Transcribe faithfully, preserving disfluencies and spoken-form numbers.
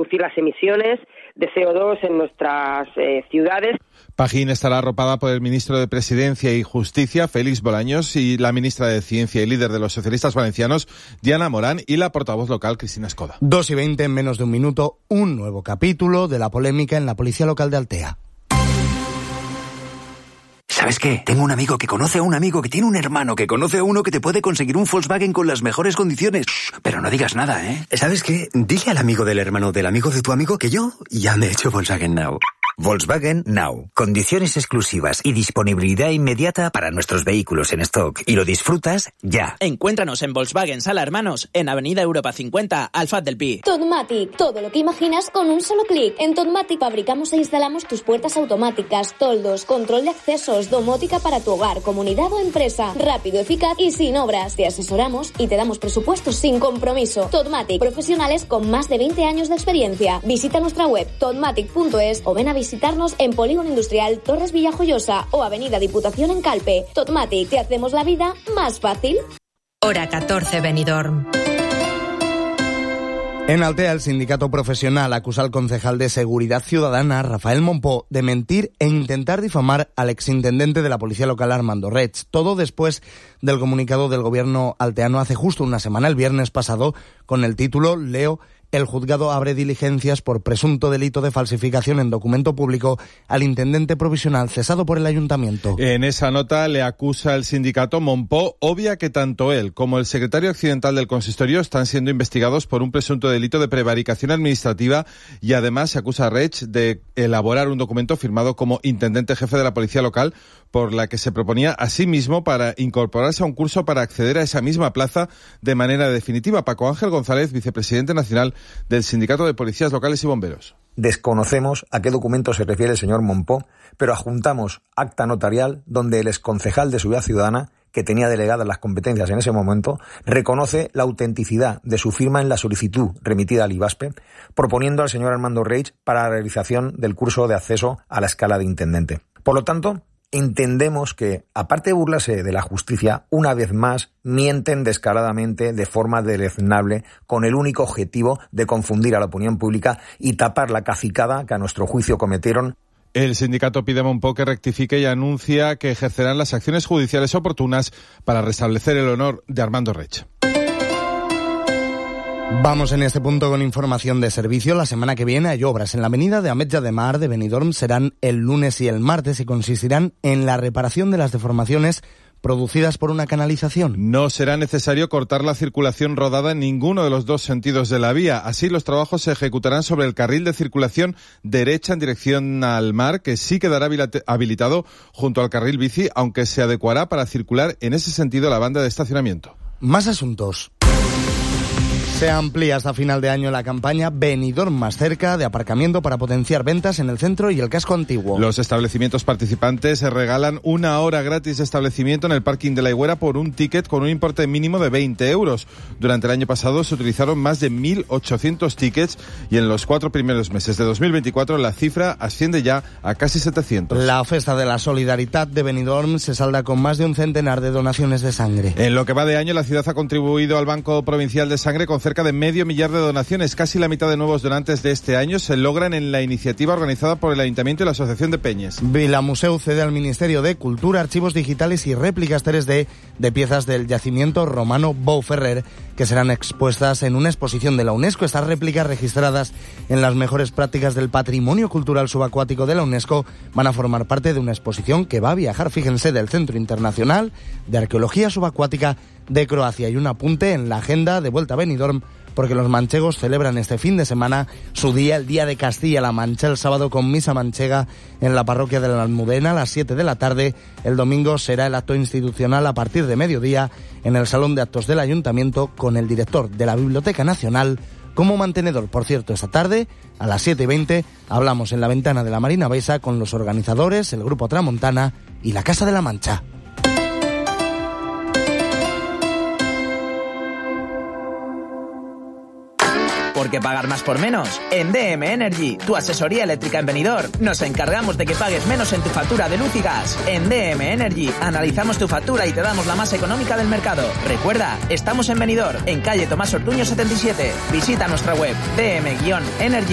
reducir las emisiones de C O dos en nuestras eh, ciudades. Pajín estará arropada por el ministro de Presidencia y Justicia, Félix Bolaños, y la ministra de Ciencia y líder de los socialistas valencianos, Diana Morán, y la portavoz local, Cristina Escoda. Dos y veinte, en menos de un minuto, un nuevo capítulo de la polémica en la policía local de Altea. ¿Sabes qué? Tengo un amigo que conoce a un amigo que tiene un hermano que conoce a uno que te puede conseguir un Volkswagen con las mejores condiciones. Shh, pero no digas nada, ¿eh? ¿Sabes qué? Dile al amigo del hermano del amigo de tu amigo que yo ya me he hecho Volkswagen Now. Volkswagen Now. Condiciones exclusivas y disponibilidad inmediata para nuestros vehículos en stock. Y lo disfrutas ya. Encuéntranos en Volkswagen Sala Hermanos, en Avenida Europa cincuenta, Alfaz del Pi. Totmatic. Todo lo que imaginas con un solo clic. En Totmatic fabricamos e instalamos tus puertas automáticas, toldos, control de accesos, domótica para tu hogar, comunidad o empresa. Rápido, eficaz y sin obras. Te asesoramos y te damos presupuestos sin compromiso. Totmatic. Profesionales con más de veinte años de experiencia. Visita nuestra web totmatic punto es o ven a visitarnos en Polígono Industrial Torres Villajoyosa o Avenida Diputación en Calpe. Totmatic, te hacemos la vida más fácil. Hora catorce, Benidorm. En Altea, el sindicato profesional acusa al concejal de Seguridad Ciudadana, Rafael Mompó, de mentir e intentar difamar al exintendente de la policía local, Armando Reig. Todo después del comunicado del gobierno alteano hace justo una semana, el viernes pasado, con el título, leo: el juzgado abre diligencias por presunto delito de falsificación en documento público al intendente provisional cesado por el ayuntamiento. En esa nota le acusa el sindicato Mompó, obvia que tanto él como el secretario accidental del consistorio están siendo investigados por un presunto delito de prevaricación administrativa, y además se acusa a Reig de elaborar un documento firmado como intendente jefe de la policía local por la que se proponía a sí mismo para incorporarse a un curso para acceder a esa misma plaza de manera definitiva. Paco Ángel González, vicepresidente nacional del Sindicato de Policías Locales y Bomberos. Desconocemos a qué documento se refiere el señor Mompó, pero adjuntamos acta notarial donde el exconcejal de Seguridad Ciudadana, que tenía delegadas las competencias en ese momento, reconoce la autenticidad de su firma en la solicitud remitida al IBASPE, proponiendo al señor Armando Reig para la realización del curso de acceso a la escala de intendente. Por lo tanto, entendemos que, aparte de burlarse de la justicia, una vez más mienten descaradamente de forma deleznable con el único objetivo de confundir a la opinión pública y tapar la cacicada que a nuestro juicio cometieron. El sindicato pide a Mompó que rectifique y anuncia que ejercerán las acciones judiciales oportunas para restablecer el honor de Armando Reig. Vamos en este punto con información de servicio. La semana que viene hay obras en la avenida de Ametlla de Mar de Benidorm. Serán el lunes y el martes y consistirán en la reparación de las deformaciones producidas por una canalización. No será necesario cortar la circulación rodada en ninguno de los dos sentidos de la vía. Así, los trabajos se ejecutarán sobre el carril de circulación derecha en dirección al mar, que sí quedará habilitado junto al carril bici, aunque se adecuará para circular en ese sentido la banda de estacionamiento. Más asuntos. Se amplía hasta final de año la campaña Benidorm más cerca de aparcamiento para potenciar ventas en el centro y el casco antiguo. Los establecimientos participantes se regalan una hora gratis de establecimiento en el parking de la Higuera por un ticket con un importe mínimo de veinte euros. Durante el año pasado se utilizaron más de mil ochocientos tickets y en los cuatro primeros meses de dos mil veinticuatro la cifra asciende ya a casi setecientos. La Festa de la Solidaridad de Benidorm se salda con más de un centenar de donaciones de sangre. En lo que va de año, la ciudad ha contribuido al Banco Provincial de Sangre con cerca de medio millar de donaciones. Casi la mitad de nuevos donantes de este año se logran en la iniciativa organizada por el Ayuntamiento y la Asociación de Peñes. Vilamuseu cede al Ministerio de Cultura archivos digitales y réplicas tres D de piezas del yacimiento romano Bou Ferrer, que serán expuestas en una exposición de la UNESCO. Estas réplicas, registradas en las mejores prácticas del patrimonio cultural subacuático de la UNESCO, van a formar parte de una exposición que va a viajar, fíjense, del Centro Internacional de Arqueología Subacuática de Croacia. Y un apunte en la agenda de Vuelta a Benidorm, porque los manchegos celebran este fin de semana su día, el Día de Castilla-La Mancha, el sábado con misa manchega en la parroquia de la Almudena a las siete de la tarde. El domingo será el acto institucional a partir de mediodía en el Salón de Actos del Ayuntamiento, con el director de la Biblioteca Nacional como mantenedor. Por cierto, esta tarde a las siete y veinte hablamos en la ventana de la Marina Besa con los organizadores, el Grupo Tramontana y la Casa de la Mancha. ¿Por qué pagar más por menos? En D M Energy, tu asesoría eléctrica en Benidorm, nos encargamos de que pagues menos en tu factura de luz y gas. En D M Energy analizamos tu factura y te damos la más económica del mercado. Recuerda, estamos en Benidorm, en calle Tomás Ortuño setenta y siete. Visita nuestra web d m energy